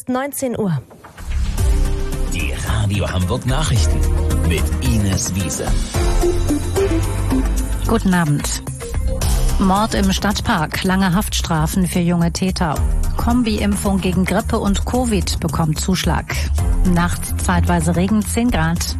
ist 19 Uhr. Die Radio Hamburg Nachrichten mit Ines Wiese. Guten Abend. Mord im Stadtpark, lange Haftstrafen für junge Täter. Kombi-Impfung gegen Grippe und Covid bekommt Zuschlag. Nachts zeitweise Regen, 10 Grad.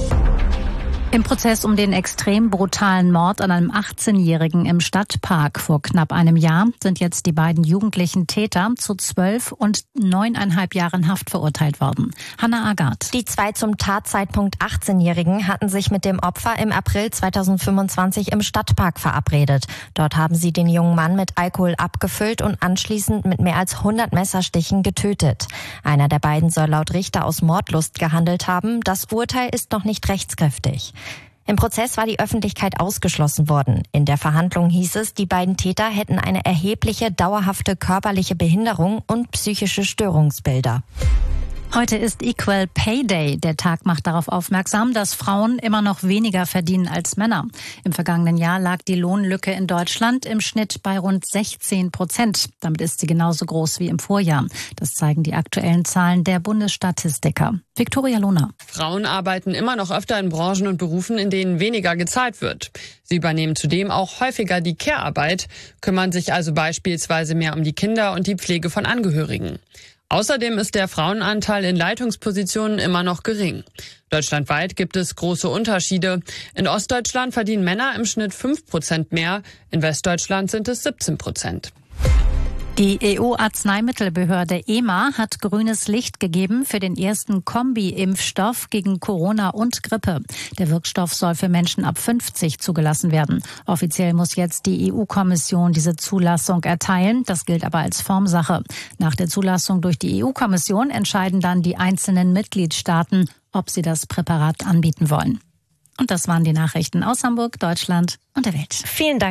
Im Prozess um den extrem brutalen Mord an einem 18-Jährigen im Stadtpark vor knapp einem Jahr sind jetzt die beiden jugendlichen Täter zu 12 und 9,5 Jahren Haft verurteilt worden. Hannah Agard. Die zwei zum Tatzeitpunkt 18-Jährigen hatten sich mit dem Opfer im April 2025 im Stadtpark verabredet. Dort haben sie den jungen Mann mit Alkohol abgefüllt und anschließend mit mehr als 100 Messerstichen getötet. Einer der beiden soll laut Richter aus Mordlust gehandelt haben. Das Urteil ist noch nicht rechtskräftig. Im Prozess war die Öffentlichkeit ausgeschlossen worden. In der Verhandlung hieß es, die beiden Täter hätten eine erhebliche, dauerhafte körperliche Behinderung und psychische Störungsbilder. Heute ist Equal Pay Day. Der Tag macht darauf aufmerksam, dass Frauen immer noch weniger verdienen als Männer. Im vergangenen Jahr lag die Lohnlücke in Deutschland im Schnitt bei rund 16%. Damit ist sie genauso groß wie im Vorjahr. Das zeigen die aktuellen Zahlen der Bundesstatistiker. Viktoria Lohner. Frauen arbeiten immer noch öfter in Branchen und Berufen, in denen weniger gezahlt wird. Sie übernehmen zudem auch häufiger die Care-Arbeit, kümmern sich also beispielsweise mehr um die Kinder und die Pflege von Angehörigen. Außerdem ist der Frauenanteil in Leitungspositionen immer noch gering. Deutschlandweit gibt es große Unterschiede. In Ostdeutschland verdienen Männer im Schnitt 5% mehr, in Westdeutschland sind es 17%. Die EU-Arzneimittelbehörde EMA hat grünes Licht gegeben für den ersten Kombi-Impfstoff gegen Corona und Grippe. Der Wirkstoff soll für Menschen ab 50 zugelassen werden. Offiziell muss jetzt die EU-Kommission diese Zulassung erteilen. Das gilt aber als Formsache. Nach der Zulassung durch die EU-Kommission entscheiden dann die einzelnen Mitgliedstaaten, ob sie das Präparat anbieten wollen. Und das waren die Nachrichten aus Hamburg, Deutschland und der Welt. Vielen Dank.